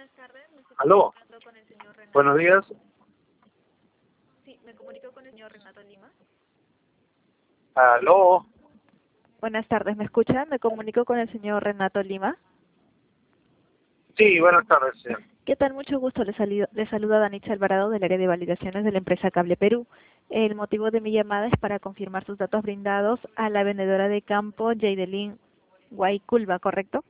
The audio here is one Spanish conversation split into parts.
tardes, me estoy Aló, comunicando con el señor Renato. buenos días. Sí, me comunico con el señor Renato Lima. Aló, Buenas tardes, ¿me escucha? Me comunico con el señor Renato Lima. sí, buenas tardes, señor. ¿Qué tal? Mucho gusto. Le saluda Danitza Alvarado del área de validaciones de la empresa Cable Perú. El motivo de mi llamada es para confirmar sus datos brindados a la vendedora de campo Jaidelin Guayculva, ¿correcto?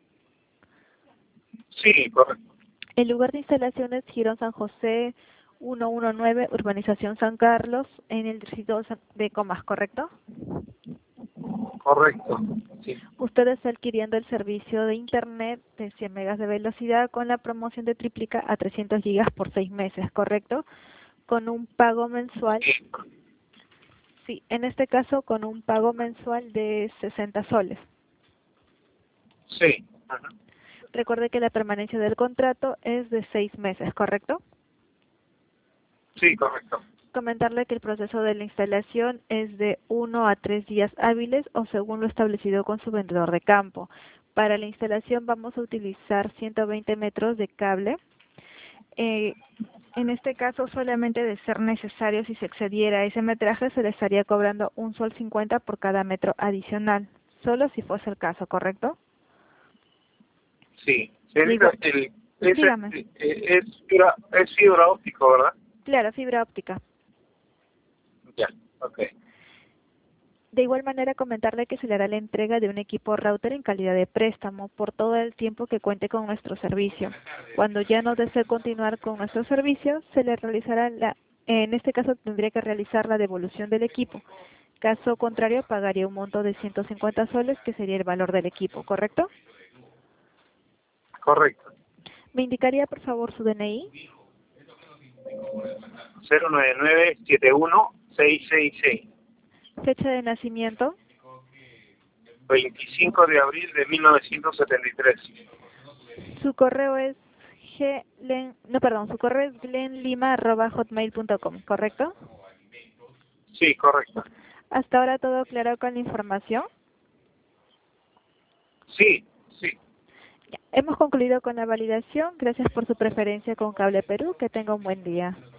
Sí, correcto. El lugar de instalación es Girón San José 119, Urbanización San Carlos, en el distrito de Comas, ¿correcto? Correcto, sí. Usted está adquiriendo el servicio de Internet de 100 megas de velocidad con la promoción de Triplica a 300 gigas por 6 meses, ¿correcto? Con un pago mensual, Sí, sí, en este caso con un pago mensual de 60 soles. sí, ajá. Recuerde que la permanencia del contrato es de 6 meses, ¿correcto? Sí, correcto. Comentarle que el proceso de la instalación es de 1 a 3 días hábiles o según lo establecido con su vendedor de campo. Para la instalación vamos a utilizar 120 metros de cable. Eh, en este caso, solamente de ser necesario, si se excediera ese metraje, se le estaría cobrando un sol 50 por cada metro adicional, solo si fuese el caso, ¿correcto? Sí. Señorita, Digo, dígame. es fibra óptico, ¿verdad? Claro, fibra óptica. Ya, ok. De igual manera, comentarle que se le hará la entrega de un equipo router en calidad de préstamo por todo el tiempo que cuente con nuestro servicio. Cuando ya no desee continuar con nuestro servicio, se le realizará en este caso tendría que realizar la devolución del equipo. Caso contrario, pagaría un monto de 150 soles, que sería el valor del equipo, ¿correcto? Correcto. ¿Me indicaría, por favor, su DNI? 099-71-666. Fecha de nacimiento. 25 de abril de 1973. Su correo es su correo es glenlima@hotmail.com, ¿correcto? Sí, correcto. Hasta ahora todo claro con la información. Sí, sí. Ya, hemos concluido con la validación. Gracias por su preferencia con Cable Perú. Que tenga un buen día.